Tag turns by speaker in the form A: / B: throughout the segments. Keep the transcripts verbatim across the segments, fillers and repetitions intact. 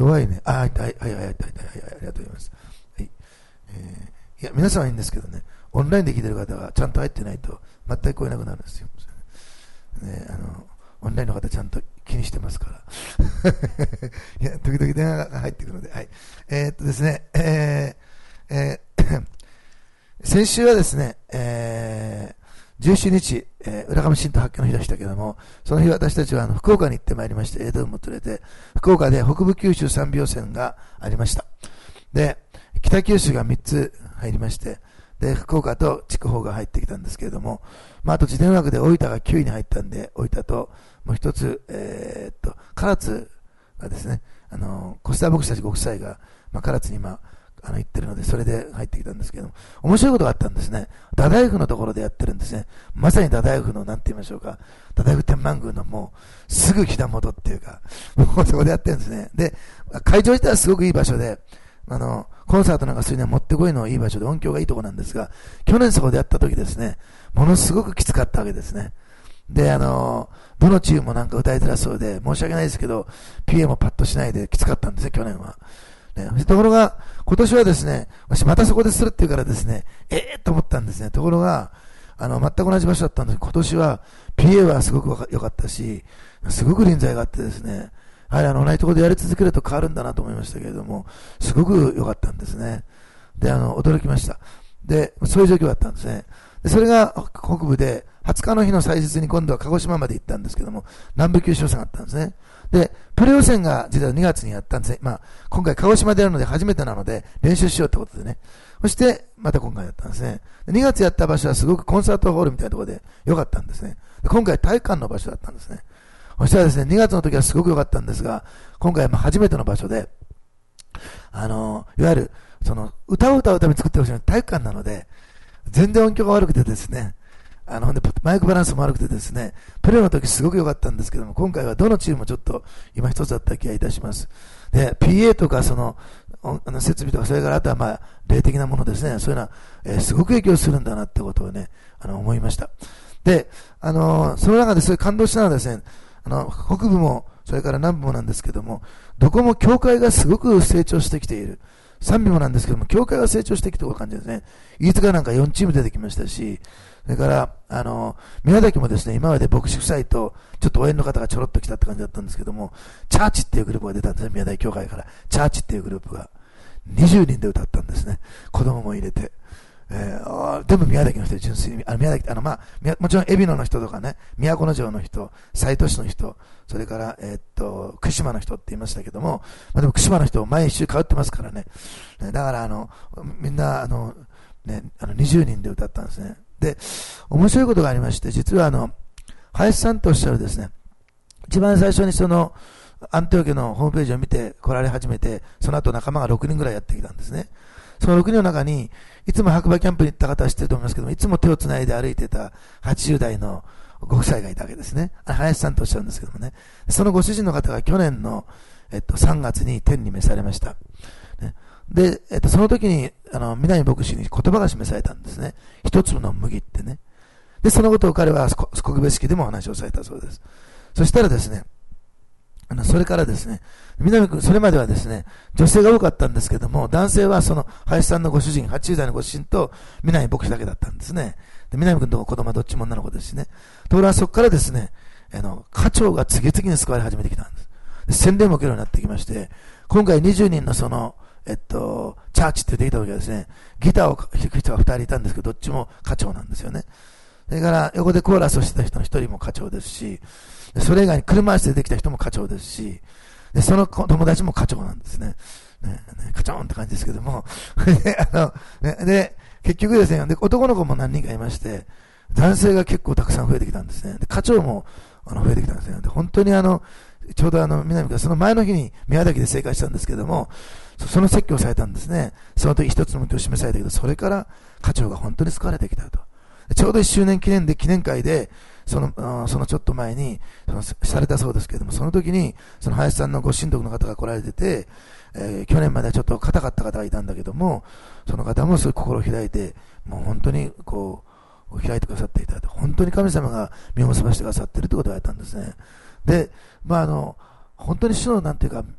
A: 弱いね。あ、はい、はい、はい、はい、はい、はい、はい、ありがとうございます。はい。えー、いや、皆さんはいいんですけどね、オンラインで聞いてる方はちゃんと入ってないと全く聞こえなくなるんですよ。ね、あの、オンラインの方ちゃんと気にしてますから。いや、時々電話が入ってくるので、はい。えー、っとですね、えー、えー、先週はですね、えー、じゅうしちにち、えー、浦上新都発見の日でしたけども、その日私たちはあの福岡に行ってまいりまして、映像も連れて、福岡で北部九州さんびょう線がありました。で、北九州がみっつ入りまして、で、福岡と筑豊が入ってきたんですけれども、まあ、あと自転枠で大分がきゅういに入ったんで、大分と、もう一つ、えー、っと、唐津がですね、あの、コスターボクシたちご夫妻が、まあ、唐津に今、あの、行ってるので、それで入ってきたんですけども、面白いことがあったんですね。太宰府のところでやってるんですね。まさに太宰府の、なんて言いましょうか、太宰府天満宮のもう、すぐ北本っていうか、もうそこでやってるんですね。で、会場自体はすごくいい場所で、あの、コンサートなんかするにはもってこいのいい場所で音響がいいところなんですが、去年そこでやった時ですね、ものすごくきつかったわけですね。で、あの、どのチームもなんか歌いづらそうで、申し訳ないですけど、ピーエー もパッとしないできつかったんですね、去年は。ね、ところが、今年はですね、私またそこでするっていうからですね、ええー、と思ったんですね。ところが、あの、全く同じ場所だったんですけど、今年は ピーエー はすごく良かったし、すごく臨在があってですね、はい、あの、同じところでやり続けると変わるんだなと思いましたけれども、すごく良かったんですね。で、あの、驚きました。で、そういう状況だったんですね。で、それが北部で、はつかの日の祭日に今度は鹿児島まで行ったんですけども、南部九州予選があったんですね。で、プレ予選が実はにがつにやったんですね。まあ、今回鹿児島でやるので初めてなので練習しようってことでね。そして、また今回やったんですね。でにがつやった場所はすごくコンサートホールみたいなところで良かったんですね。で今回体育館の場所だったんですね。そしたらですね、にがつの時はすごく良かったんですが、今回はまあ初めての場所で、あの、いわゆる、その、歌を歌うために作ってほしいのは体育館なので、全然音響が悪くてですね、あの、ほんで、マイクバランスも悪くてですね、プレーの時すごく良かったんですけども、今回はどのチームもちょっと今一つだった気がいたします。で、ピーエー とかその、あの設備とか、それからあとはまあ、霊的なものですね、そういうのは、えー、すごく影響するんだなってことをね、あの、思いました。で、あのー、その中でそういう感動したのはですね、あの、北部も、それから南部もなんですけども、どこも教会がすごく成長してきている。賛美もなんですけども、教会が成長してきている感じですね。飯塚なんかよんチーム出てきましたし、それから、あの、宮崎もですね、今まで牧師夫妻と、ちょっと応援の方がちょろっと来たって感じだったんですけども、チャーチっていうグループが出たんですね、宮崎教会から。チャーチっていうグループが。にじゅうにんで歌ったんですね。子供も入れて。えー、全部宮崎の人で純粋に、あの宮崎、あの、まあ、もちろん海老野の人とかね、都城の人、西都市の人、それから、えー、っと、串間の人って言いましたけども、まあ、でも串間の人、毎週変わってますからね。だから、あの、みんな、あの、ね、あの、にじゅうにんで歌ったんですね。で、面白いことがありまして、実はあの、林さんとおっしゃるですね、一番最初にその、アンテオ家のホームページを見て来られ始めて、その後仲間がろくにんぐらいやってきたんですね。そのろくにんの中に、いつも白馬キャンプに行った方は知ってると思いますけども、いつも手をつないで歩いてたはちじゅう代のご夫妻がいたわけですね。林さんとおっしゃるんですけどもね。そのご主人の方が去年の、えっと、さんがつに天に召されました。ね、で、えっと、その時に、あの、南牧師に言葉が示されたんですね。一粒の麦ってね。で、そのことを彼は告別式でもお話をされたそうです。そしたらですね、あの、それからですね、南君、それまではですね、女性が多かったんですけども、男性はその、林さんのご主人、はちじゅう代のご主人と、南牧師だけだったんですね。で、南君と子供はどっちも女の子ですしね。ところがそこからですね、あの、課長が次々に救われ始めてきたんです。で洗礼も受けるようになってきまして、今回にじゅうにんのその、えっと、チャーチってできた時はですね、ギターを弾く人がふたりいたんですけど、どっちも課長なんですよね。それから、横でコーラスをしてた人のひとりも課長ですし、それ以外に車椅子でできた人も課長ですし、で、その友達も課長なんですね。ね、ね、課長って感じですけども。で、あの、ね、で、結局ですね、で、男の子も何人かいまして、男性が結構たくさん増えてきたんですね。で、課長も、あの、増えてきたんですね。で、本当にあの、ちょうどあの、南がその前の日に宮崎で正解したんですけども、その説教をされたんですね。その時一つの目標を示されたけど、それから課長が本当に救われてきたと。ちょうどいっしゅうねん記念で、記念会で、その、そのちょっと前に、その、されたそうですけれども、その時に、その林さんのご親族の方が来られてて、えー、去年まではちょっと硬かった方がいたんだけども、その方もそういう心を開いて、もう本当に、こう、開いてくださっていたと。本当に神様が身を結ばしてくださっているということがあったんですね。で、まあ、あの、本当に主の、なんていうか、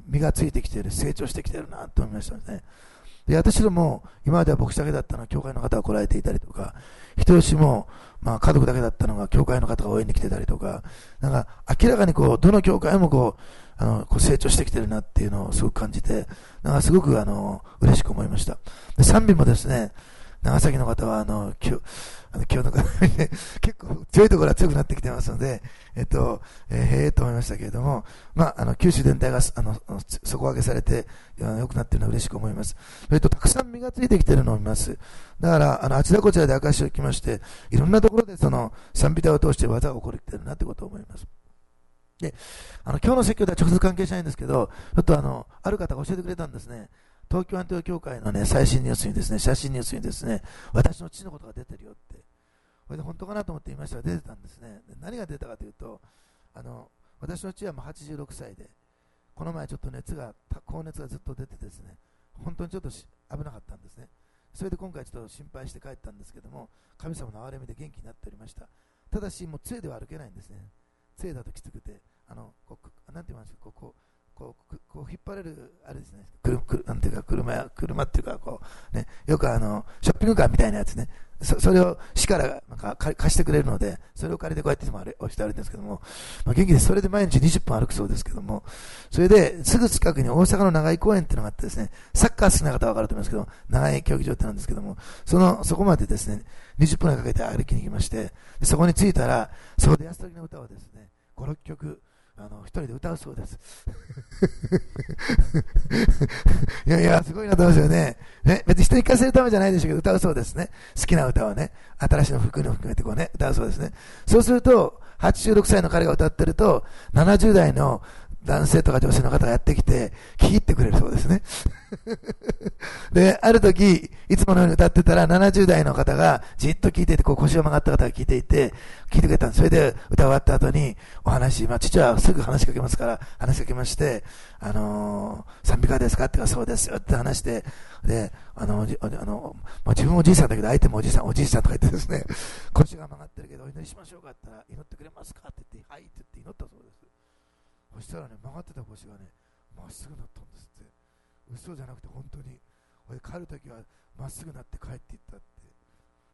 A: 実がついてきている、成長してきているなと思いましたね。で、私ども、今までは牧師だけだったのが教会の方が来られていたりとか、人吉も、まあ家族だけだったのが教会の方が応援に来てたりとか、なんか明らかにこう、どの教会もこう、あの、こう成長してきてるなっていうのをすごく感じて、なんかすごくあの、嬉しく思いました。で、賛美もですね、長崎の方はあの、今日、あの今日の方ね、結構強いところは強くなってきてますので、えっと、えー、へえと思いましたけれども、まあ、あの、九州全体が、あの、底上げされて、良くなっているのは嬉しく思います。それと、たくさん実がついてきているのを見ます。だから、あの、あちらこちらで証しを聞きまして、いろんなところでその、賛美隊を通して技が起こっているなということを思います。で、あの、今日の説教では直接関係しないんですけど、ちょっとあの、ある方が教えてくれたんですね。東京アンテオ教会のね、最新ニュースにですね、写真ニュースにですね、私の父のことが出てるよって。これで本当かなと思って言いましたら出てたんですね。で、何が出たかというと、あの、私の父はもうはちじゅうろくさいで、この前ちょっと熱が、高熱がずっと出てですね、本当にちょっと危なかったんですね。それで今回ちょっと心配して帰ったんですけども、神様の憐れみで元気になっておりました。ただし、もう杖では歩けないんですね。杖だときつくて、あの、こう、なんて言いますか、こう、こう、こう、こう引っ張れる、あれですね、くるくるなんていうか、車や、車っていうか、こう、ね、よくあの、ショッピングカーみたいなやつね、そ, それを市からなんか貸してくれるので、それを借りてこうやってもあれ押してあるんですけども、まあ、元気でそれで毎日にじゅっぷん歩くそうですけども、それですぐ近くに大阪の長井公園っていうのがあってですね、サッカー好きな方は分かると思いますけど、長井競技場ってなんですけども、その、そこまでですね、にじゅっぷんかけて歩きに行きまして、でそこに着いたら、そこで安時の歌をですね、ご、ろっきょく、あの、一人で歌うそうです。いやいや、すごいなと思いますよね。ね、別に人に聞かせるためじゃないでしょうけど、歌うそうですね。好きな歌をね、新しいの服の含めてこうね、歌うそうですね。そうすると、はちじゅうろくさいの彼が歌ってると、ななじゅう代の男性とか女性の方がやってきて、聞き入ってくれるそうですね。で、ある時、いつものように歌ってたら、ななじゅう代の方がじっと聞いていて、こう腰を曲がった方が聞いていて、聞いてくれたんです。それで歌終わった後に、お話、まあ父はすぐ話しかけますから、話しかけまして、あのー、賛美歌ですかってか、そうですよって話して、で、あの、あの、まあ、自分もおじいさんだけど、相手もおじいさん、おじいさんとか言ってですね、腰が曲がってるけど、お祈りしましょうかって言ったら、祈ってくれますかって言って、はいって言って祈ったそうです。そしたらね、曲がってた腰がね、まっすぐなったんですって。嘘じゃなくて本当に。俺帰るときはまっすぐなって帰っていったって。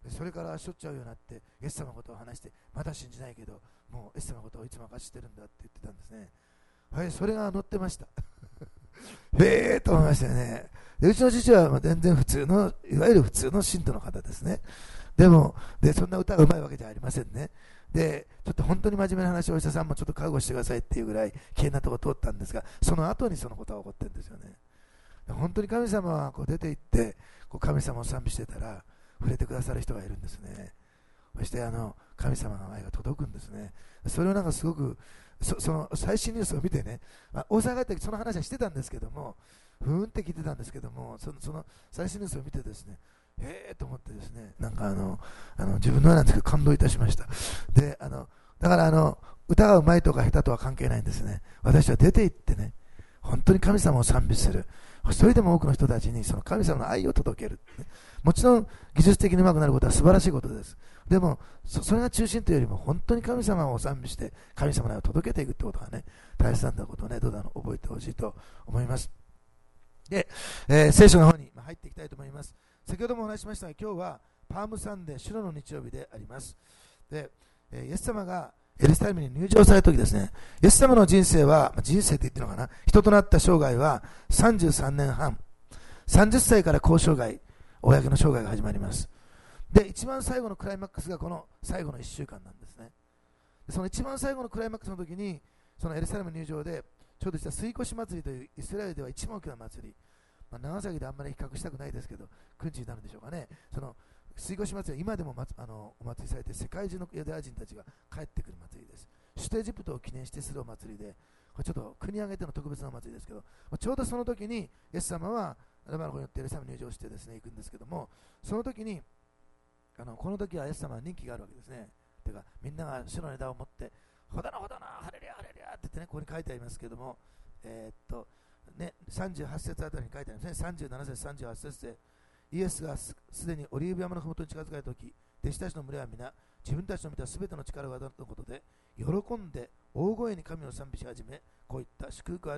A: でそれからしょっちゅう会うようになって、イエス様のことを話して、まだ信じないけど、もうイエス様のことをいつも明かしてるんだって言ってたんですね。はい、それが載ってました。へえと思いましたよね。でうちの父は全然普通の、いわゆる普通の信徒の方ですね。でも、でそんな歌がうまいわけじゃありませんね。で、ちょっと本当に真面目な話をお医者さんもちょっと覚悟してくださいっていうぐらい危険なところ通ったんですが、その後にそのことが起こってるんですよね。本当に神様はこう出て行ってこう神様を賛美してたら触れてくださる人がいるんですね。そしてあの神様の愛が届くんですね。それをなんかすごく そ, その最新ニュースを見てね、まあ、大阪帰った時その話はしてたんですけども、ふーんって聞いてたんですけども、そのその最新ニュースを見てですね、へえと思ってですね、なんかあのあの自分のなんですけど感動いたしました。で、あのだからあの歌がうまいとか下手とは関係ないんですね。私は出て行ってね、本当に神様を賛美する。一人でも多くの人たちにその神様の愛を届ける。もちろん技術的に上手くなることは素晴らしいことです。でも そ, それが中心というよりも本当に神様を賛美して神様の愛を届けていくということがね、大切なんだことをね、どうぞ覚えてほしいと思います。で、えー、聖書の方に入っていきたいと思います。先ほどもお話ししましたが、今日はパームサンデー、白の日曜日であります。で、えー、イエス様がエルサレムに入場された時ですね、イエス様の人生は、人生って言ってるのかな、人となった生涯はさんじゅうさんねんはん、さんじゅっさいから公生涯、公の生涯が始まります。で、一番最後のクライマックスがこの最後のいっしゅうかんなんですね。でその一番最後のクライマックスの時に、そのエルサレム入場で、ちょうどした水越祭りというイスラエルでは一番大きな祭り、まあ、長崎であんまり比較したくないですけど、くんちになるんでしょうかね。その水越祭りは今でも、ま、あのお祭りされて、世界中のユダヤ人たちが帰ってくる祭りです。首都エジプトを記念してするお祭りで、これちょっと国挙げての特別なお祭りですけど、ちょうどその時にイエス様はラマの子によってエルサレムに入場してですね、行くんですけども、その時にあのこの時はイエス様は人気があるわけですね。ていうか、みんなが主の枝を持って、ほだなほだな、ハレリアハレリアって言ってね、ここに書いてありますけども、えー、っとね、さんじゅうはち節あたりに書いてありますね。さんじゅうなな節、さんじゅうはち節で、イエスがすでにオリーブ山のふもとに近づかれたとき、弟子たちの群れは皆、自分たちの見たすべての力を与えたことで、喜んで大声に神を賛美し始め、こういった祝福あれ、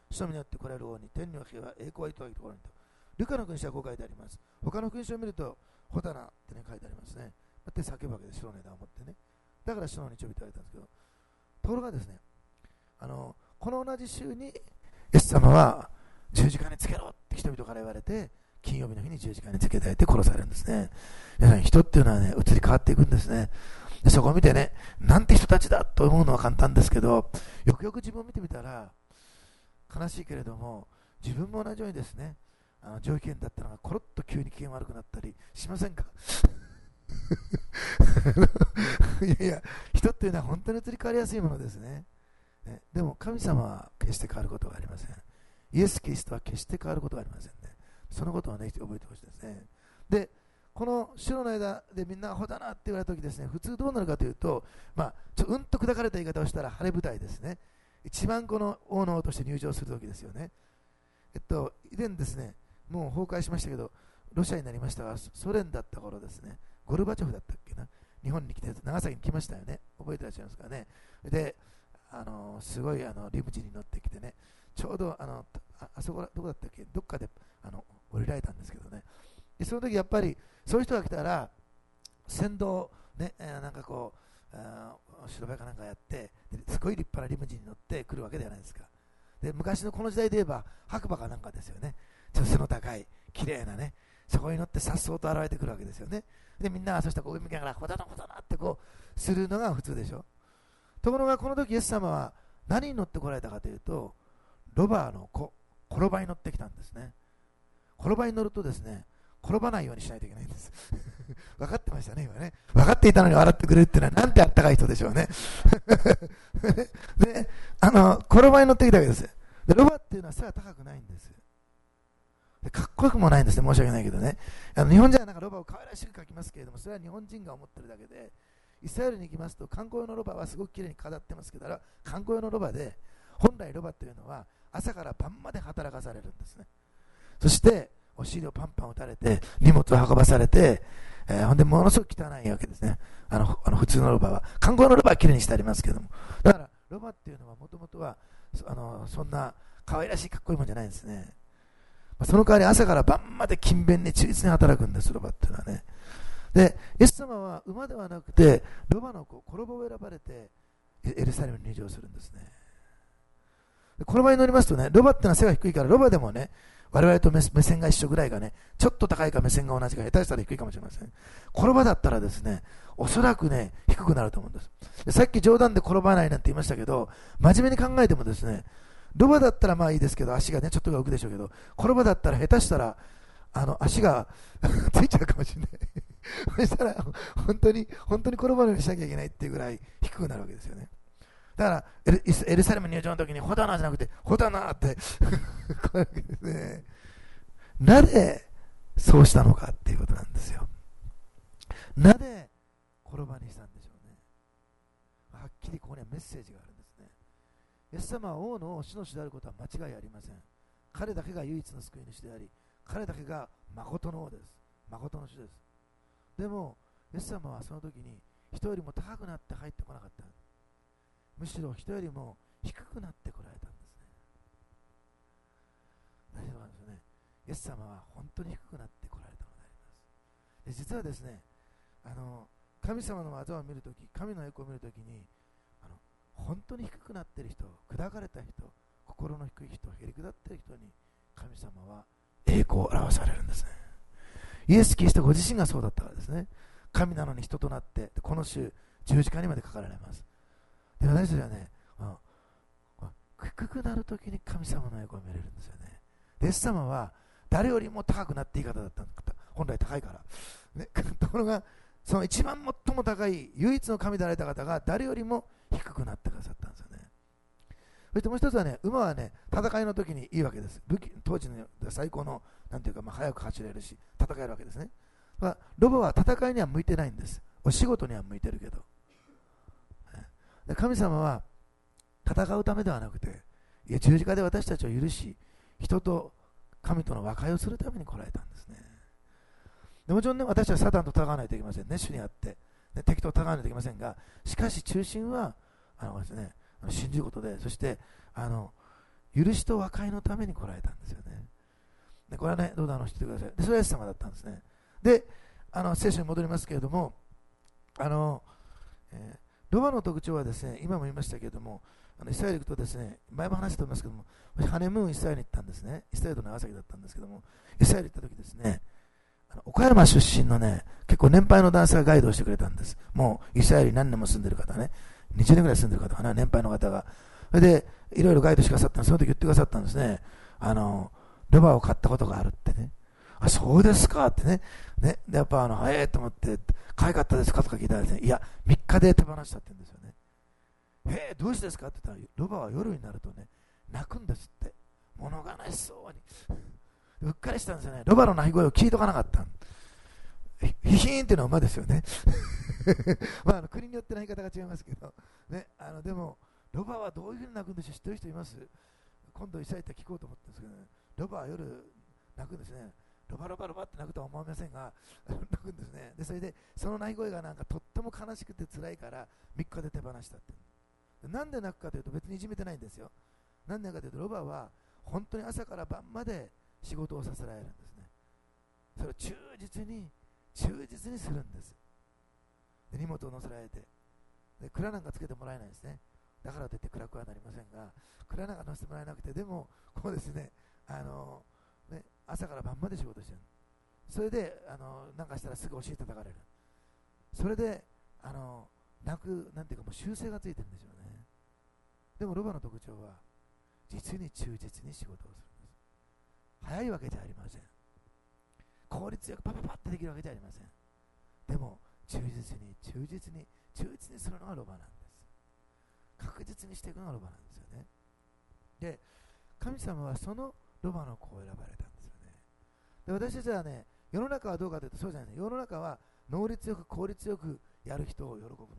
A: 主の御によって来られる王に、天には平和、栄光は糸がところにと。ルカの勲章はこう書いてあります。他の勲章を見ると、ホタナってね書いてありますね。で叫ぶわけです、白の枝を持ってね。だから主の日曜日と言われたんですけど、ところがですね、あのこの同じ週にイエス様は十字架につけろって人々から言われて、金曜日の日に十字架につけられて殺されるんですね。皆さん、人っていうのはね、移り変わっていくんですね。でそこを見てね、なんて人たちだと思うのは簡単ですけど、よくよく自分を見てみたら悲しいけれども、自分も同じようにですね、あの上機嫌だったのがコロッと急に機嫌悪くなったりしませんか？いやいや、人っていうのは本当に移り変わりやすいものですね。ね、でも神様は決して変わることはありません。イエス・キリストは決して変わることはありませんね。そのことをね、覚えてほしいですね。で、この白の枝でみんなアホだなって言われたときですね、普通どうなるかというと、まあ、ちょうんと砕かれた言い方をしたら晴れ舞台ですね。一番この王の王として入場するときですよね。えっと、以前ですね、もう崩壊しましたけど、ロシアになりましたが、ソ連だった頃ですね、ゴルバチョフだったっけな、日本に来て、長崎に来ましたよね。覚えてらっしゃいますかね。で、あのすごいあのリムジンに乗ってきてね、ちょうどあの あ, あそこらどこだったっけ、どっかであの降りられたんですけどね。でその時やっぱりそういう人が来たら先導ね、えー、なんかこう白バイかなんかやって、すごい立派なリムジンに乗ってくるわけじゃないですか。で昔のこの時代で言えば白馬かなんかですよね。ちょっと背の高い綺麗なね、そこに乗ってさっそうと現れてくるわけですよね。でみんながそしたらこう上向きながらほだなほだなってこうするのが普通でしょ。ところがこの時イエス様は何に乗ってこられたかというと、ロバの子、転ばに乗ってきたんですね。転ばに乗るとですね、転ばないようにしないといけないんです分かってましたね、今ね。分かっていたのに笑ってくれるっていうのはなんてあったかい人でしょうねで、あの転ばに乗ってきたわけです。でロバっていうのは背が高くないんです。でかっこよくもないんですね、申し訳ないけどね。あの日本人はなんかロバを可愛らしく描きますけれども、それは日本人が思ってるだけで、イスラエルに行きますと観光用のロバはすごくきれいに飾ってますけど、観光用のロバで、本来ロバというのは朝から晩まで働かされるんですね。そしてお尻をパンパン打たれて荷物を運ばされて、えー、ほんでものすごく汚いわけですね。あのあの普通のロバは、観光用のロバはきれいにしてありますけども、だからロバっていうのはもともとはあのそんな可愛らしいかっこいいもんじゃないんですね。まあ、その代わり朝から晩まで勤勉に忠実に働くんです、ロバっていうのはね。でイエス様は馬ではなくてロバの子、転ばを選ばれてエルサレムに入場するんですね。でこの場に乗りますとね、ロバってのは背が低いから、ロバでもね、我々と 目, 目線が一緒ぐらいがね、ちょっと高いか目線が同じか、下手したら低いかもしれません。転ばだったらですね、おそらくね、低くなると思うんです。でさっき冗談で転ばないなんて言いましたけど、真面目に考えてもですね、ロバだったらまあいいですけど、足がね、ちょっとが浮くでしょうけど、転ばだったら下手したら、あの足がついちゃうかもしれないそしたら本当に本当に転ばないようにしなきゃいけないっていうぐらい低くなるわけですよね。だからエ ル, エルサレム入場の時にホダナじゃなくてホダナってこういうわけですね。なぜそうしたのかっていうことなんですよ。なぜ転ばにしたんでしょうね。はっきりここにはメッセージがあるんですね。イエス様は王の主の主であることは間違いありません。彼だけが唯一の救い主であり、彼だけが誠の王です。誠の主です。でもイエス様はその時に人よりも高くなって入ってこなかった。むしろ人よりも低くなってこられたんですね。何でなんでしょうね。イエス様は本当に低くなってこられたのであります。で実はですね、あの神様の技を見るとき、神の栄光を見るときに、あの本当に低くなっている人、砕かれた人、心の低い人、へりくだっている人に神様は栄光を表されるんですね。イエス・キリストご自身がそうだったからですね。神なのに人となって、この週十字架にまでかかられます。で私たちはね、低くなるときに神様の栄光を見れるんですよね。イエス様は誰よりも高くなっていい方だったんだ。本来高いから、ね、ところがその一番最も高い唯一の神であられた方が誰よりも低くなってくださったんですよね。そしてもう一つはね、馬はね、戦いの時にいいわけです。武器、当時の最高のなんていうか、まあ、速く走れるし戦えるわけですね。まあ、ロバは戦いには向いてないんです。お仕事には向いてるけど、で神様は戦うためではなくて、いや十字架で私たちを許し、人と神との和解をするために来られたんですね。でもちろんね、私はサタンと戦わないといけませんね。主にあって、ね、敵と戦わないといけませんが、しかし中心はあのですね、信じることで、そしてあの許しと和解のために来られたんですよね。でこれはね、どうだあの人言ってください。でそれはイエス様だったんですね。で、あの聖書に戻りますけれども、あの、えー、ロバの特徴はですね、今も言いましたけれども、あのイスラエル行くとですね、前も話したと思いますけども、私ハネムーンイスラエルに行ったんですね。イスラエルと長崎だったんですけども、イスラエル行った時ですね、あの岡山出身のね、結構年配の男性がガイドをしてくれたんです。もうイスラエルに何年も住んでる方ね、にじゅうねんぐらい住んでる方かな、年配の方が。それで、いろいろガイドしてくださったんです。その時言ってくださったんですね。あの、ロバを買ったことがあるってね。あ、そうですかってね。ね。で、やっぱあの、ええー、と思って、可愛かったですかとか聞いたらですね、いや、みっかで手放したって言うんですよね。えー、どうしてですかって言ったら、ロバは夜になるとね、泣くんですって。物悲しそうに。うっかりしたんですよね。ロバの鳴き声を聞いとかなかった。ヒヒーンっていうのは馬ですよね。まあ、あの国によって鳴き方が違いますけど、ね、あのでも、ロバはどういうふうに鳴くんでしょう、知ってる人います？今度、イサイタ聞こうと思ってるんですけどね、ロバは夜鳴くんですね。ロバロバロバって鳴くとは思いませんが、鳴くんですね。で、それで、その鳴き声がなんかとっても悲しくて辛いから、みっかで手放したって。なんで鳴くかというと、別にいじめてないんですよ。なんでかというと、ロバは本当に朝から晩まで仕事をさせられるんですね。それを忠実に、忠実にするんです。で、荷物を乗せられて、で蔵なんかつけてもらえないですね。だからといって暗くはなりませんが、蔵なんか乗せてもらえなくて、でも、こうですね、あのね、朝から晩まで仕事してる。それで、あのなんかしたらすぐ教え叩かれる。それで、あの泣く、なんていうか、もう修正がついてるんですよね。でも、ロバの特徴は、実に忠実に仕事をするんです。早いわけじゃありません。効率よくパパパってできるわけじゃありません。でも、忠実に、忠実に、忠実にするのがロバなんです。確実にしていくのがロバなんですよね。で、神様はそのロバの子を選ばれたんですよね。で、私たちはね、世の中はどうかというとそうじゃないね。世の中は能率よく効率よくやる人を喜ぶのです。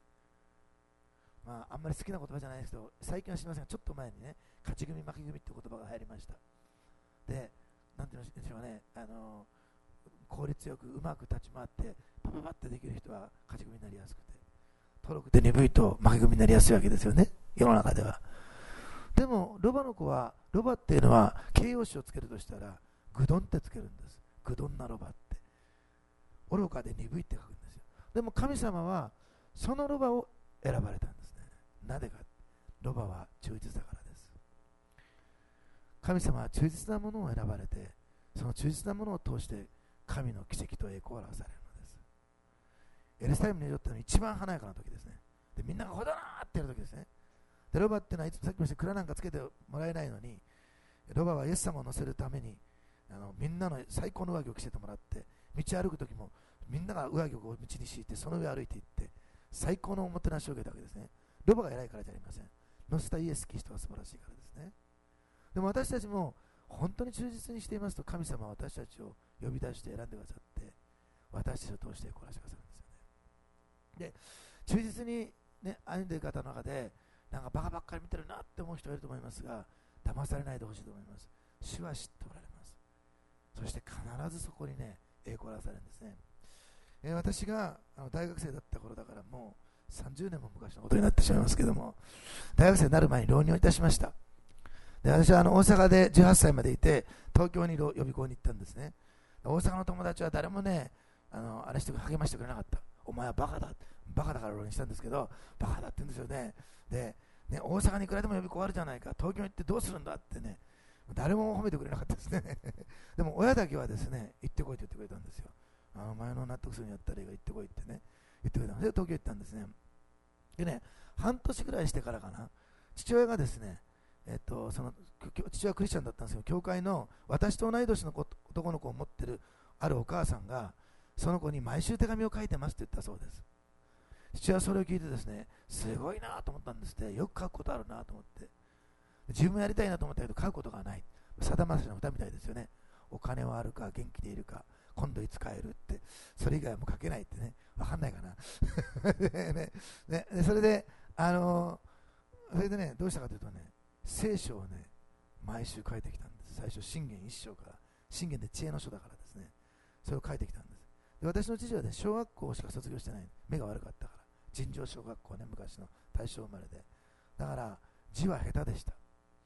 A: まあ、あんまり好きな言葉じゃないですけど、最近は知りませんが、ちょっと前にね、勝ち組負け組って言葉が入りました。で、なんていうんでしょうね、あの効率よくうまく立ち回ってパパパってできる人は勝ち組になりやすくて、登録で鈍いと負け組になりやすいわけですよね、世の中では。でもロバの子は、ロバっていうのは形容詞をつけるとしたらグドンってつけるんです。グドンなロバって、愚かで鈍いって書くんですよ。でも神様はそのロバを選ばれたんですね。なぜか、ロバは忠実だからです。神様は忠実なものを選ばれて、その忠実なものを通して神の奇跡と栄光を表されるのです。エルサレムにとっての一番華やかな時ですね。で、みんながほだなーってやる時ですね。で、ロバっていうのはいつもさっきも言った蔵なんかつけてもらえないのに、ロバはイエス様を乗せるために、あのみんなの最高の上着を着せてもらって、道歩く時もみんなが上着を道に敷いて、その上歩いていって、最高のおもてなしを受けたわけですね。ロバが偉いからじゃありません。乗せたイエス・キリストが素晴らしいからですね。でも私たちも本当に忠実にしていますと、神様は私たちを呼び出して選んでくださって、私たちを通してこらしてくださるんですよね。で、忠実に、ね、歩んでいる方の中で、なんかバカばっかり見てるなって思う人がいると思いますが、騙されないでほしいと思います。主は知っておられます。そして必ずそこにね、栄光を表されるんですね。えー、私があの大学生だった頃だから、もうさんじゅうねんも昔のことになってしまいますけども、大学生になる前に浪人をいたしました。で、私はあの大阪でじゅうはっさいまでいて、東京に予備校に行ったんですね。大阪の友達は誰もね、あのあれして励ましてくれなかった。お前はバカだ、バカだから浪人したんですけど、バカだって言うんですよね。でね、大阪にいくらでも予備校あるじゃないか、東京に行ってどうするんだってね、誰も褒めてくれなかったですね。でも親だけはですね、行ってこいと言ってくれたんですよ。あの前の納得するにやったらいいが行ってこいってね、言ってくれたので、東京行ったんですね。でね、半年ぐらいしてからかな、父親がですね、えっと、その父親はクリスチャンだったんですけど、教会の私と同い年の子男の子を持ってるあるお母さんが、その子に毎週手紙を書いてますって言ったそうです。父親はそれを聞いてですね、すごいなと思ったんですって。よく書くことあるなと思って、自分もやりたいなと思ったけど書くことがない。さだまさしの歌みたいですよね。お金はあるか、元気でいるか、今度いつ帰るって、それ以外はもう書けないってね、わかんないかな。ねね、でそれで、あのー、それでね、どうしたかというとね、聖書をね、毎週書いてきたんです。最初、信玄一章から、信玄で知恵の書だからですね、それを書いてきたんです。で、私の父はね、小学校しか卒業してない、目が悪かったから、尋常小学校ね、昔の大正生まれで、だから字は下手でした。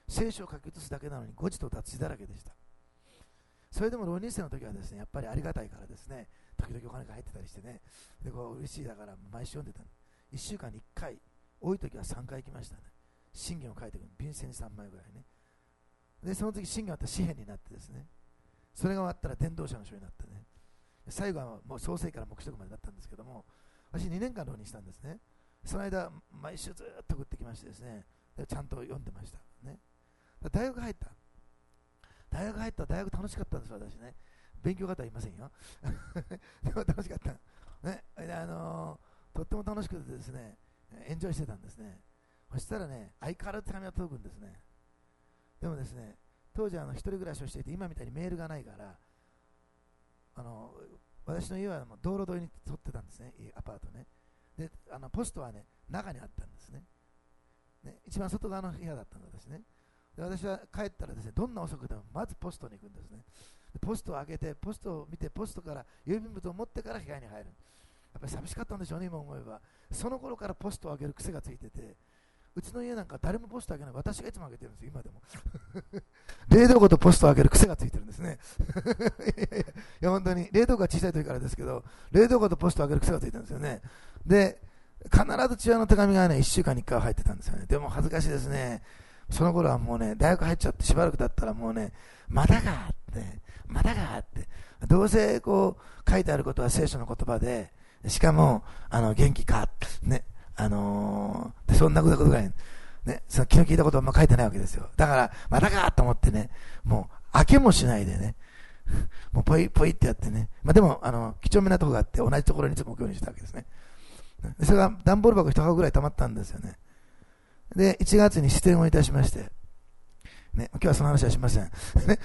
A: 聖書を書き写すだけなのに誤字と脱字だらけでした。それでも浪人生の時はですね、やっぱりありがたいからですね、時々お金が入ってたりしてね、でこう嬉しいだから毎週読んでた。いっしゅうかんにいっかい、多い時はさんかい行きましたね。信玄を書いてくる、便箋さんまいぐらいね。でその時信玄は詩編になってですね、それが終わったら伝道者の書になってね、最後はもう創世から黙示録までなったんですけども、私にねんかん浪人したんですね。その間毎週ずっと送ってきましてですね、でちゃんと読んでましたね。大学入った大学入った大学楽しかったんです私ね。勉強方はいませんよでも楽しかったね。であのー、とっても楽しくてですね、エンジョイしてたんですね。そしたらね、相変わらず手紙が届くんですね。でもですね、当時あの一人暮らしをしていて、今みたいにメールがないから、あの私の家はもう道路沿いに取ってたんですね、アパートね。であのポストはね、中にあったんですね。ね、一番外側の部屋だったんですね。で私は帰ったらですね、どんな遅くでもまずポストに行くんですね。でポストを開けて、ポストを見て、ポストから郵便物を持ってから部屋に入る。やっぱり寂しかったんでしょうね、今思えば。その頃からポストを開ける癖がついてて、うちの家なんか誰もポスト開けない、私がいつも開けてるんですよ、今でも冷凍庫とポストを開ける癖がついてるんですねいや本当に冷凍庫が小さい時からですけど、冷凍庫とポストを開ける癖がついてるんですよね。で必ず父親の手紙がね、いっしゅうかんにいっかい入ってたんですよね。でも恥ずかしいですね。その頃はもうね、大学入っちゃってしばらく経ったらもうね、まだかって、まだかって、どうせこう書いてあることは聖書の言葉で、しかもあの元気かね、あのー、そんなことぐらいね、その昨日聞いたことはあんま書いてないわけですよ。だからまだかと思ってね、もう開けもしないでね、もうポイポイってやってね、まあでもあの几帳面なところがあって同じところにいつも置くようにしたわけですね。それが段ボール箱いち箱ぐらい溜まったんですよね。でいちがつに支店をいたしまして、ね、今日はその話はしませんね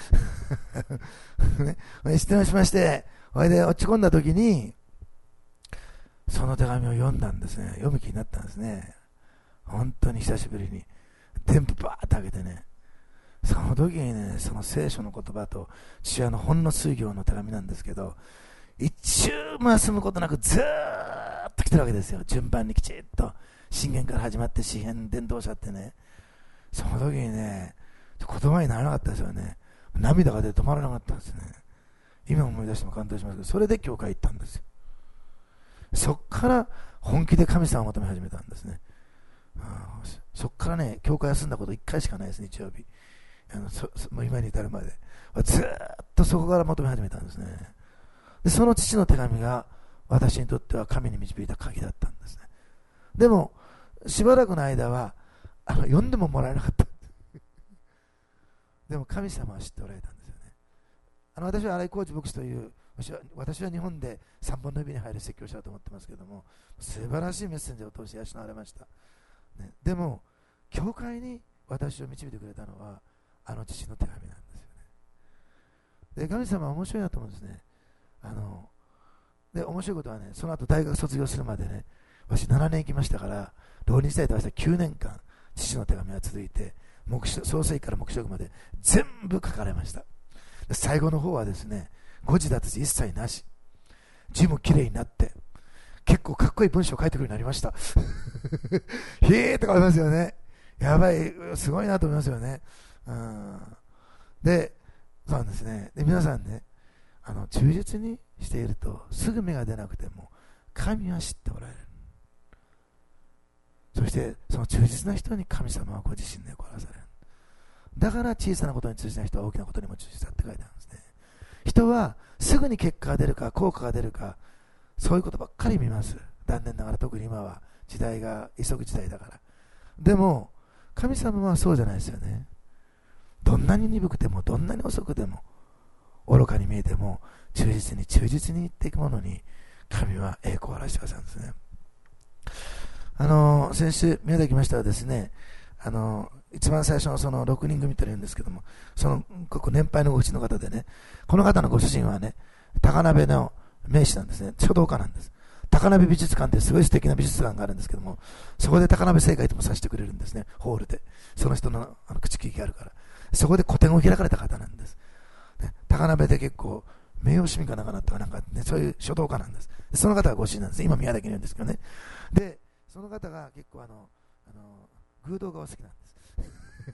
A: ね、支店をしまして、それで落ち込んだ時にその手紙を読んだんですね。読む気になったんですね。本当に久しぶりに添付バーッと開けてね、その時にね、その聖書の言葉と父親のほんの数行の手紙なんですけど、一週も休むことなくずーっと来てるわけですよ。順番にきちっと信玄から始まって詩編、伝道者ってね、その時にね、言葉にならなかったですよね。涙が出て止まらなかったんですね。今思い出しても感動しますけど、それで教会行ったんですよ。そっから本気で神様を求め始めたんですね。そっからね、教会休んだこといっかいしかないです、日曜日。あのそそもう今に至るまでずーっとそこから求め始めたんですね。でその父の手紙が私にとっては神に導いた鍵だったんですね。でもしばらくの間はあの読んでももらえなかったでも神様は知っておられたんですよね。あの私は新井浩二牧師という私は、私は日本でさんぼんの指に入る説教者だと思ってますけども、素晴らしいメッセンジャーを通して養われました、ね、でも教会に私を導いてくれたのはあの父の手紙なんですよね。で神様は面白いなと思うんですね。あので面白いことはね、その後大学卒業するまでね、私ななねん行きましたから、浪人時代と私はきゅうねんかん父の手紙が続いて、創世記から黙示録まで全部書かれました。で最後の方はですね、誤字脱字一切なし、字もきれいになって結構かっこいい文章を書いてくるようになりましたへーって書いてますよね。やばい、すごいなと思いますよね。うんで、そうなんですね。で皆さんね、あの忠実にしているとすぐ芽が出なくても神は知っておられる。そしてその忠実な人に神様はご自身で来らされる。だから小さなことに忠実な人は大きなことにも忠実だって書いてあるんですね。人はすぐに結果が出るか効果が出るか、そういうことばっかり見ます。残念ながら特に今は時代が急ぐ時代だから。でも神様はそうじゃないですよね。どんなに鈍くてもどんなに遅くても愚かに見えても忠実に忠実に言っていくものに神は栄光を表してくださるんですね。あの先週宮崎ましたらですね、あの一番最初のそのろくにん組というんですけども、そのここ年配のご父の方でね、この方のご主人はね、高鍋の名士なんですね。書道家なんです。高鍋美術館ってすごい素敵な美術館があるんですけども、そこで高鍋正解ともさせてくれるんですね、ホールで。その人のあの口利きがあるから、そこで個展を開かれた方なんです、ね、高鍋で結構名誉市民かなんかなったかなんか、ね、そういう書道家なんです。その方がご主人なんです。今宮崎にいるんですけどね。でその方が結構あのあの偶道がお好きなんです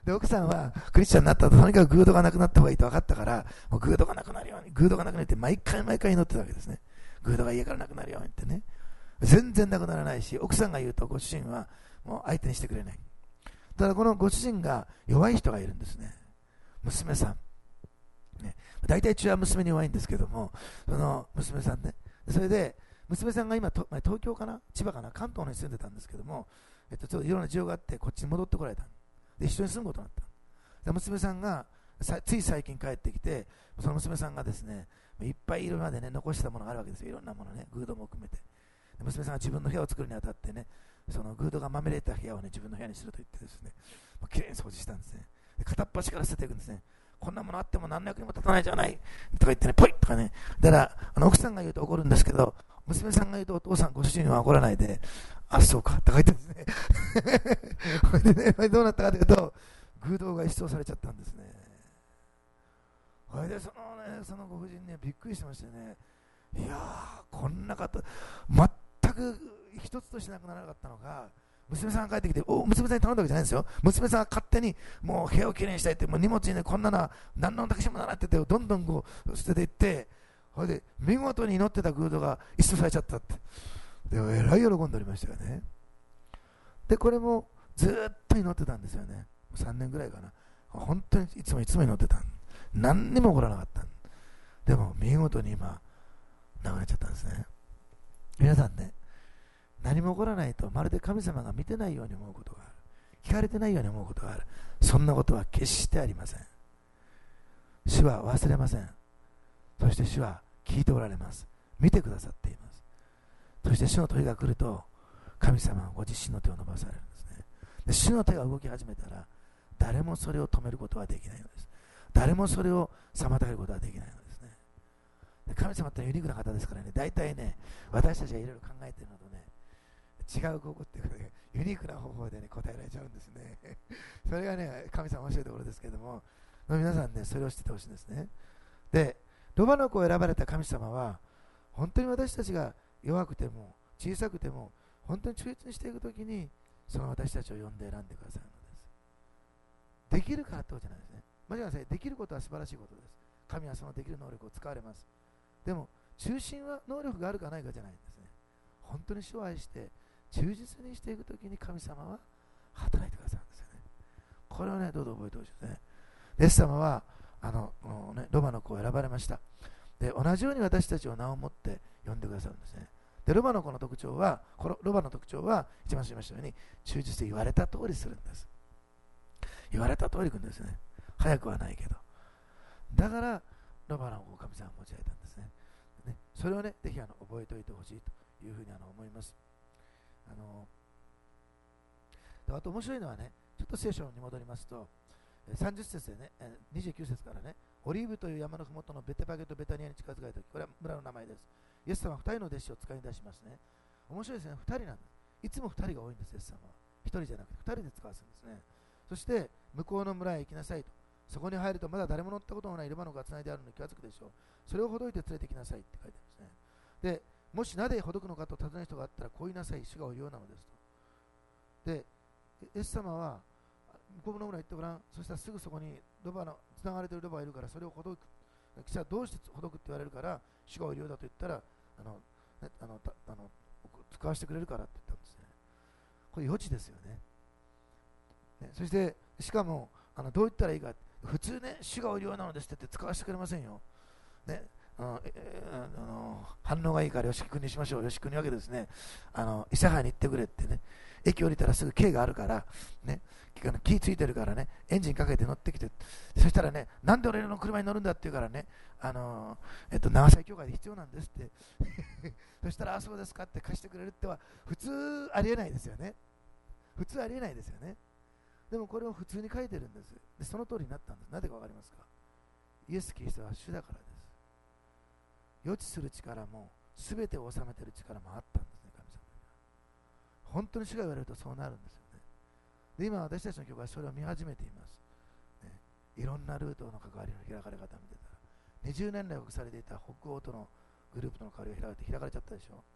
A: で奥さんはクリスチャンになった後、とにかくグードがなくなった方がいいと分かったから、もうグードがなくなるように、グードがなくなるって毎回毎回祈ってたわけですね。グードが家からなくなるようにってね。全然なくならないし、奥さんが言うとご主人はもう相手にしてくれない。だからこのご主人が弱い人がいるんですね。娘さん、ね、大体うちは娘に弱いんですけども、その娘さんね、それで娘さんが今と東京かな、千葉かな、関東に住んでたんですけども、えっと、ちょっといろんな事情があってこっちに戻ってこられた。で一緒に住むことになった。で娘さんがさつい最近帰ってきて、その娘さんがですね、いっぱいいろまでね残したものがあるわけですよ。いろんなものね、グードも含めて。で娘さんが自分の部屋を作るにあたってね、そのグードがまみれた部屋をね自分の部屋にすると言ってですね、もうきれいに掃除したんですね。で片っ端から捨てていくんですね。こんなものあっても何の役にも立たないじゃないとか言ってね、ポイとかね。だからあの奥さんが言うと怒るんですけど、娘さんが言うとお父さんご主人は怒らないで、あそうかとか言ってですねこれでね、どうなったかというとグードが一掃されちゃったんですね。それでそのね、そのご婦人ねびっくりしましてね、いやーこんな方全く一つとしてなくならなかったのが、娘さんが帰ってきて、お娘さんに頼んだわけじゃないんですよ。娘さんが勝手にもう部屋をきれいにしたいって、もう荷物にねこんなのは何の私もならっててどんどんこう捨てていって、それで見事に祈ってたグードが一掃されちゃったって、でえらい喜んでおりましたよね。でこれもずっと祈ってたんですよね。さんねんぐらいかな。本当にいつもいつも祈ってた。何にも起こらなかった。でも見事に今亡くなっちゃったんですね。皆さんね、何も起こらないとまるで神様が見てないように思うことがある、聞かれてないように思うことがある。そんなことは決してありません。主は忘れません。そして主は聞いておられます。見てくださっています。そして主の時が来ると神様はご自身の手を伸ばされるんですね。で主の手が動き始めたら誰もそれを止めることはできないのです。誰もそれを妨げることはできないのですね。で神様ってユニークな方ですからね、大体ね私たちがいろいろ考えているのとね違う方法っていうかね、ユニークな方法でね答えられちゃうんですねそれがね神様面白いところですけれども、皆さんねそれを知っててほしいんですね。でロバの子を選ばれた神様は本当に私たちが弱くても小さくても本当に忠実にしていくときにその私たちを呼んで選んでくださるのです。できるからってことじゃないですね。間違いなさい。できることは素晴らしいことです。神はそのできる能力を使われます。でも中心は能力があるかないかじゃないんですね。本当に主を愛して忠実にしていくときに神様は働いてくださるんですよね。これをねどうぞ覚えてほしいですね。イエス様はあの、ね、ロバの子を選ばれました。で同じように私たちを名を持って呼んでくださるんですね。でロバの子の特徴は、このロバの特徴は一番知りましたように忠実で言われた通りするんです。言われた通りいくんですね。早くはないけど。だからロバの子を神様が用いたんですね。ね、それをねぜひあの覚えておいてほしいというふうにあの思います。あのあと面白いのはね、ちょっと聖書に戻りますとさんじゅっ節でね、にじゅうきゅう節からね、オリーブという山のふもとのベテパゲとベタニアに近づかれた時、これは村の名前です。イエス様はふたりの弟子を使い出しますね。面白いですね、ふたりなんです。いつもふたりが多いんです、イエス様は。ひとりじゃなくてふたりで使わすんですね。そして向こうの村へ行きなさいと。そこに入るとまだ誰も乗ったことのないルバの子がつないであるのに気がつくでしょう。それをほどいて連れてきなさいって書いてあるんですね。でもしなぜほどくのかと尋ねる人があったらこう言いなさい、主がお言うようなのですと。でイエス様は向こうの村へ行ってごらん。そしたらすぐそこにロバのつながれているロバがいるからそれをほどく。記者はどうしてほどくって言われるから、主がお言うようだと言ったらあの、ね、あのたあの使わせてくれるからって言ったんですね。これ予知ですよね。ね、そしてしかもあのどう言ったらいいか、普通ね主がお言うようなのですって言って使わせてくれませんよ。ね、あのえー、あの反応がいいからよし君にしましょう。よし君にわけですね、あの諫早に行ってくれってね、駅降りたらすぐ軽があるからね、気ついてるからね、エンジンかけて乗ってきて、そしたらね、なんで俺の車に乗るんだって言うからね、あのえっと長崎教会で必要なんですってそしたらあそうですかって貸してくれるっては普通ありえないですよね。普通ありえないですよね。でもこれを普通に書いてるんです。でその通りになったんです。なぜかわかりますか。イエス・キリストは主だからです。予知する力も全てを治めている力もあったんですね、神様には。本当に主が言われるとそうなるんですよね。で今私たちの教会はそれを見始めています、ね、いろんなルートの関わりの開かれ方を見てたらにじゅうねん来隠されていた北欧とのグループとの関わりが開かれて開かれちゃったでしょ。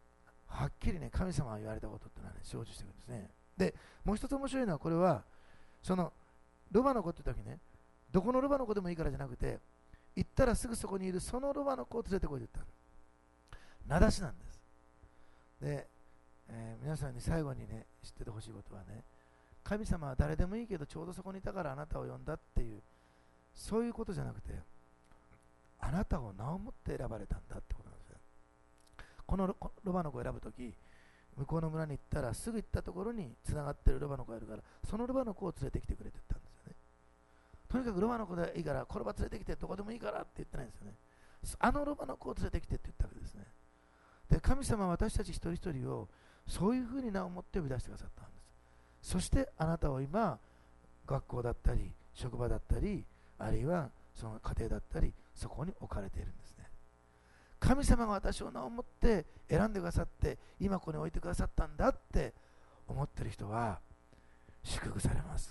A: はっきりね神様が言われたことってのはね成就していくんですね。でもう一つ面白いのはこれはそのロバの子って時ね、どこのロバの子でもいいからじゃなくて、行ったらすぐそこにいるそのロバの子を連れてこいと言ったの。名指しなんです。で、えー皆さんに最後にね、知っててほしいことはね、神様は誰でもいいけどちょうどそこにいたからあなたを呼んだっていう、そういうことじゃなくて、あなたを名をもって選ばれたんだってことなんですよ。この ロ, ロバの子を選ぶとき、向こうの村に行ったらすぐ行ったところにつながっているロバの子がいるから、そのロバの子を連れてきてくれって言ったんですよね。とにかくロバの子でいいから、このロバ連れてきて、どこでもいいからって言ってないんですよね。あのロバの子を連れてきてって言ったわけですね。で、神様は私たち一人一人をそういうふうに名をもって呼び出してくださったんです。そしてあなたを今、学校だったり職場だったり、あるいはその家庭だったり、そこに置かれているんですね。神様が私を名をもって選んでくださって、今ここに置いてくださったんだって思っている人は祝福されます、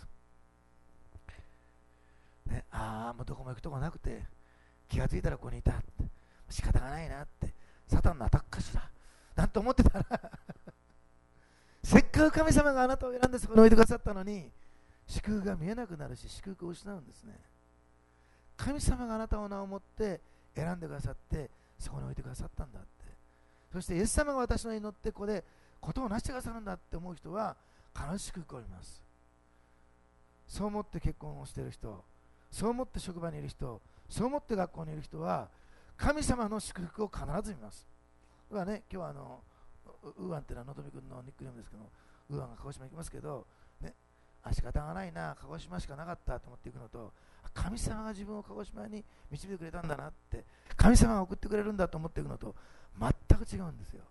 A: ね、ああもうどこも行くとこなくて、気がついたらここにいたって、仕方がないなって、サタンのアタックかしらなんて思ってたらせっかく神様があなたを選んでそこに置いてくださったのに、祝福が見えなくなるし、祝福を失うんですね。神様があなたを名をもって選んでくださって、そこに置いてくださったんだって。そしてイエス様が私の祈ってここでことを成してくださるんだって思う人は必ず祝福を見ます。そう思って結婚をしている人、そう思って職場にいる人、そう思って学校にいる人は神様の祝福を必ず見ます。ではね、今日はあのウーアンっていうのはのぞみ君のニックネームですけど、ウーアンが鹿児島行きますけど、ね、あ仕方がないな、鹿児島しかなかったと思っていくのと、神様が自分を鹿児島に導いてくれたんだなって、神様が送ってくれるんだと思っていくのと全く違うんですよ。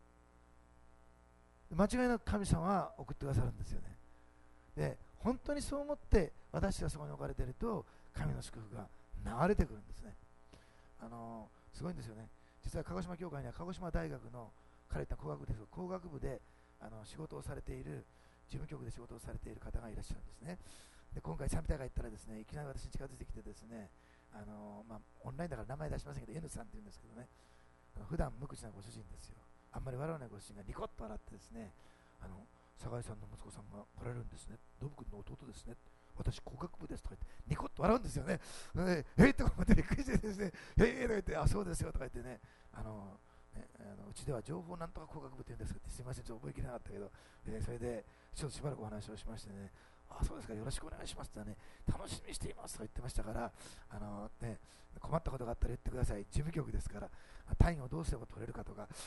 A: 間違いなく神様は送ってくださるんですよね。で、本当にそう思って私がそこに置かれていると、神の祝福が流れてくるんですね。あのー、すごいんですよね。実は鹿児島教会には鹿児島大学の彼ら工学部ですが、工学部であの仕事をされている、事務局で仕事をされている方がいらっしゃるんですね。で、今回賛美大会行ったらですね、いきなり私に近づいてきてですね、あのーまあ、オンラインだから名前出しませんけど N さんって言うんですけどね、あの普段無口なご主人ですよ。あんまり笑わないご主人がニコッと笑ってですね、あの酒井さんの息子さんが来られるんですね、ノブ君の弟ですね、私工学部ですとか言ってニコッと笑うんですよね。でえー、とか思ってびっくりしてですね、えー、とか言って、あ、そうですよとか言ってね、あのね、あのうちでは情報なんとか工学部って言うんですけど、すみません、ちょっと覚えきれなかったけど、えー、それでちょっとしばらくお話をしましてね、あ、そうですか、よろしくお願いしますってね、楽しみにしていますとか言ってましたから、あの、ね、困ったことがあったら言ってください、事務局ですから、単位をどうすれば取れるかとか、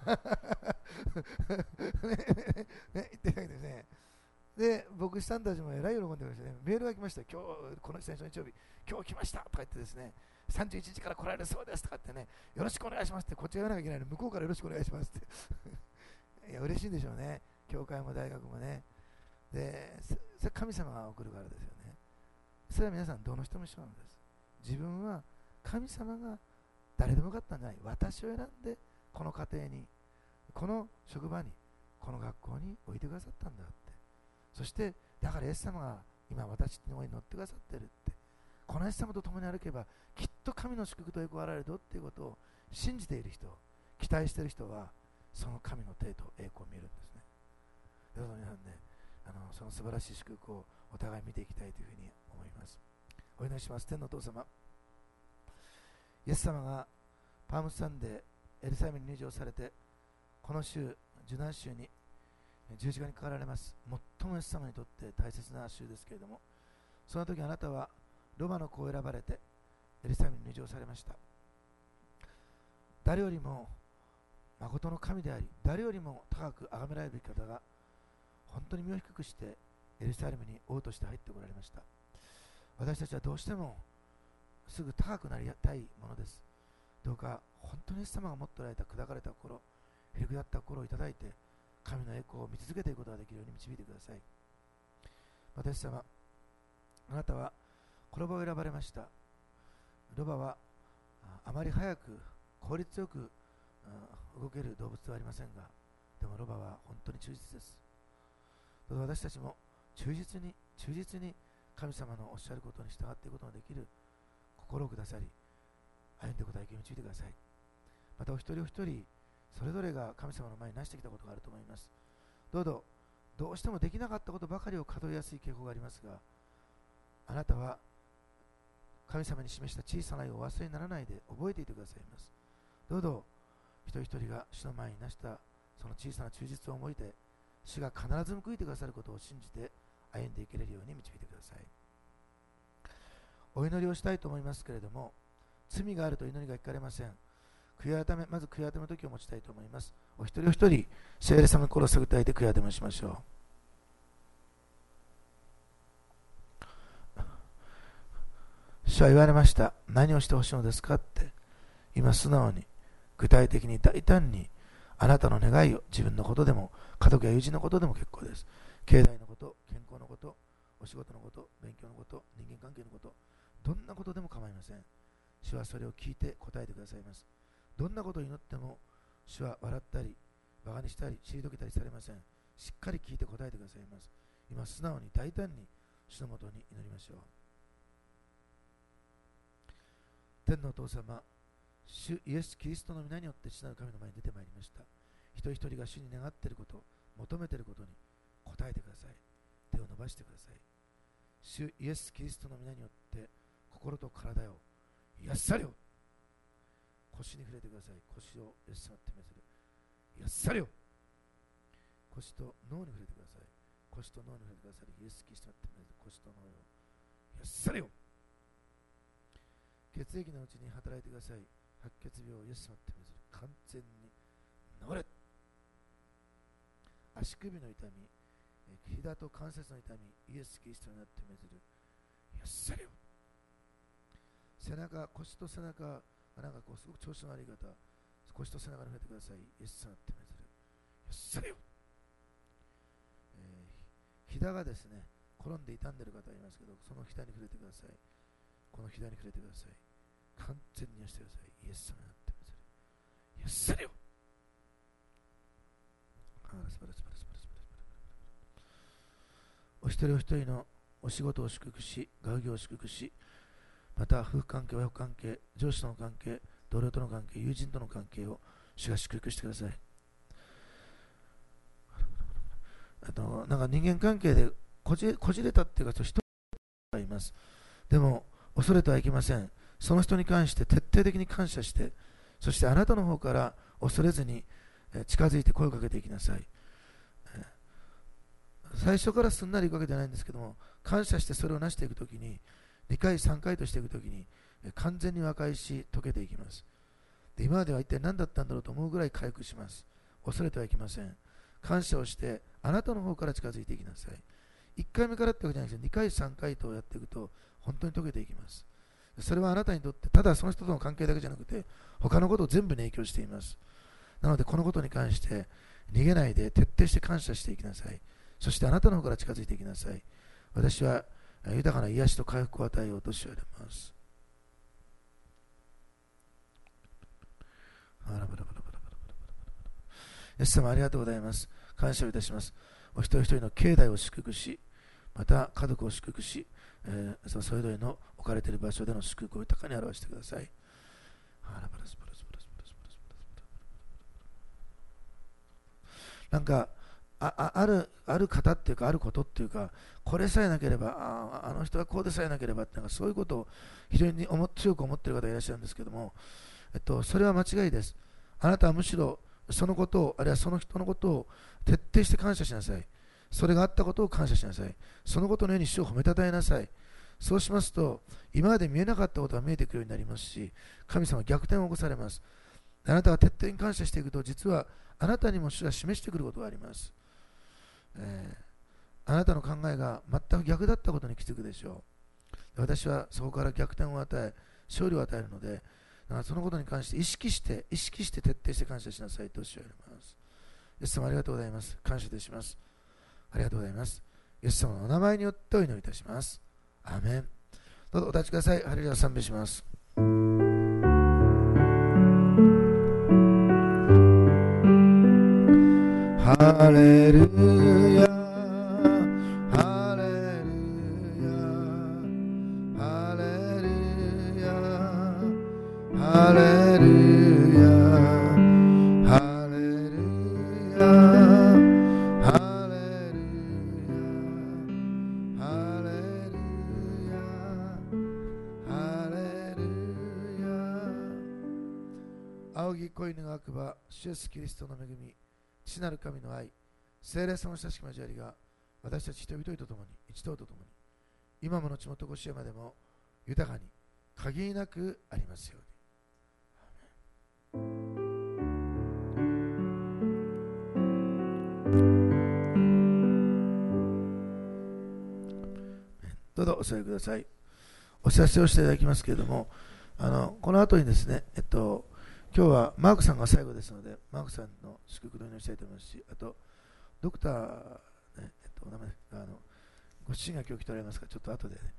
A: ねね言ってるわけですね。で、牧師さんたちもえらい喜んでましたね。メールが来ました。今日、この先週の日曜日、今日来ましたとか言ってですね、さんじゅういちにちから来られるそうですとかってね、よろしくお願いしますって、こっちが言わなきゃいけないのに、向こうからよろしくお願いしますって。いや、嬉しいんでしょうね。教会も大学もね。で、それ神様が送るからですよね。それは皆さん、どの人も一緒なんです。自分は神様が誰でもよかったんじゃない。私を選んで、この家庭に、この職場に、この学校に置いてくださったんだって。そしてだからイエス様が今私の上に乗ってくださってるって、このイエス様と共に歩けばきっと神の祝福と栄光が現れるとっていうことを信じている人、期待している人はその神の手と栄光を見るんですね。どうぞ皆さんね、あのその素晴らしい祝福をお互い見ていきたいというふうに思います。お祈りします。天のお父様、イエス様がパームサンデーエルサレムに入場されて、この週受難週に十字架にかかられます。最もイエス様にとって大切な週ですけれども、その時あなたはロバの子を選ばれてエルサレムに入場されました。誰よりも誠の神であり、誰よりも高く崇められるべき方が本当に身を低くしてエルサレムに王として入ってこられました。私たちはどうしてもすぐ高くなりたいものです。どうか本当にイエス様が持っておられた砕かれた心、へりくだった心をいただいて、神の栄光を見続けていくことができるように導いてください。私様、あなたはこの場を選ばれました。ロバはあまり早く効率よく動ける動物ではありませんが、でもロバは本当に忠実です。どうぞ私たちも忠実に忠実に神様のおっしゃることに従っていくことができる心をくださり、歩んでいくことができるように導いてください。またお一人お一人それぞれが神様の前に成してきたことがあると思います。どうぞどうしてもできなかったことばかりを数えやすい傾向がありますが、 あなたは神様に示した小さな愛をお忘れにならないで覚えていてくださいます。どうぞ一人一人が主の前になしたその小さな忠実を思いで、主が必ず報いてくださることを信じて歩んでいけれるように導いてください。お祈りをしたいと思いますけれども、罪があると祈りが聞かれません。悔い改め、まず悔い改めの時を持ちたいと思います。お一人お一人、聖霊様の心を探って悔い改めしましょう。主は言われました。何をしてほしいのですかって。今素直に、具体的に大胆に、あなたの願いを、自分のことでも、家族や友人のことでも結構です。経済のこと、健康のこと、お仕事のこと、勉強のこと、人間関係のこと、どんなことでも構いません。主はそれを聞いて答えてくださいます。どんなことを祈っても、主は笑ったり、馬鹿にしたり、退けたりされません。しっかり聞いて答えてくださいます。今素直に大胆に主のもとに祈りましょう。天のお父様、主イエス・キリストの皆によって父なる神の前に出てまいりました。一人一人が主に願っていること、求めていることに答えてください。手を伸ばしてください。主イエス・キリストの皆によって心と体を癒されよ。腰に触れてください。腰をイエス様ってめずる。癒されよ。腰と脳に触れてください。腰と脳に触れてください。イエス・キリストってめずる。腰と脳を癒されよ。血液のうちに働いてください。白血病をイエス様ってめずる。完全に治れ。足首の痛み、膝と関節の痛み、イエス・キリストになってめずる。癒されよ。背中、腰と背中、なんかこうすごく調子の悪い方、腰と背中に触れてください。イエス様ってめずる。癒されよ。えー、膝がですね、転んで傷んでる方がいますけど、その膝に触れてください。この膝に触れてください。完全に癒してください。イエス様になってめずる。癒されよ。お一人お一人のお仕事を祝福し、学業を祝福し、また夫婦関係、親子関係、上司との関係、同僚との関係、友人との関係を主が祝福してください。あとなんか人間関係でこじ、こじれたっていうか、人がいます。でも恐れてはいけません。その人に関して徹底的に感謝して、そしてあなたの方から恐れずに近づいて声をかけていきなさい。最初からすんなりいくわけじゃないんですけども、感謝してそれを成していくときに、にかいさんかいとしていくときに完全に和解し溶けていきます。で、今までは一体何だったんだろうと思うぐらい回復します。恐れてはいけません。感謝をしてあなたの方から近づいていきなさい。いっかいめからってわけじゃないですよ。にかいさんかいとやっていくと本当に溶けていきます。それはあなたにとってただその人との関係だけじゃなくて他のことを全部に影響しています。なのでこのことに関して逃げないで徹底して感謝していきなさい。そしてあなたの方から近づいていきなさい。私は豊かな癒しと回復を与えようとしております。イエス様ありがとうございます。感謝をいたします。お一人一人の境内を祝福し、また家族を祝福し、えー、それぞれの置かれている場所での祝福を豊かに表してください。なんかあ, あ, あ, るある方っていうかあることっていうか、これさえなければ あ, あの人はこうでさえなければってなんかそういうことを非常に思強く思っている方がいらっしゃるんですけども、えっと、それは間違いです。あなたはむしろそのことを、あるいはその人のことを徹底して感謝しなさい。それがあったことを感謝しなさい。そのことのように主を褒めたたえなさい。そうしますと今まで見えなかったことが見えてくるようになりますし、神様は逆転を起こされます。あなたが徹底に感謝していくと、実はあなたにも主が示してくることがあります。えー、あなたの考えが全く逆だったことに気づくでしょう。私はそこから逆転を与え、勝利を与えるので、そのことに関して意識して意識して徹底して感謝しなさいとおっしゃいます。イエス様ありがとうございます。感謝いたします。ありがとうございます。イエス様のお名前によってお祈りいたします。アーメン。どうぞお立ちください。ハレルヤ賛美します。ハレルヤハレルヤハレルヤハレルヤハレルヤハレルヤハレルヤ仰ぎ恋の悪ば、主イエスキリストの恵み、父なる神の愛、聖霊様の親しき交わりが、私たち人々と共に、一同と共に、今も後もとこしえまでも、豊かに、限りなくありますように。どうぞお座りください。お知らせをしていただきますけれども、あのこの後にですね、えっと、今日はマークさんが最後ですので、マークさんの祝福をお祈りしたいと思いますし、あと、ドクター、ねえっと、お名前あのご主人が今日来ておられますから、ちょっと後で、ね、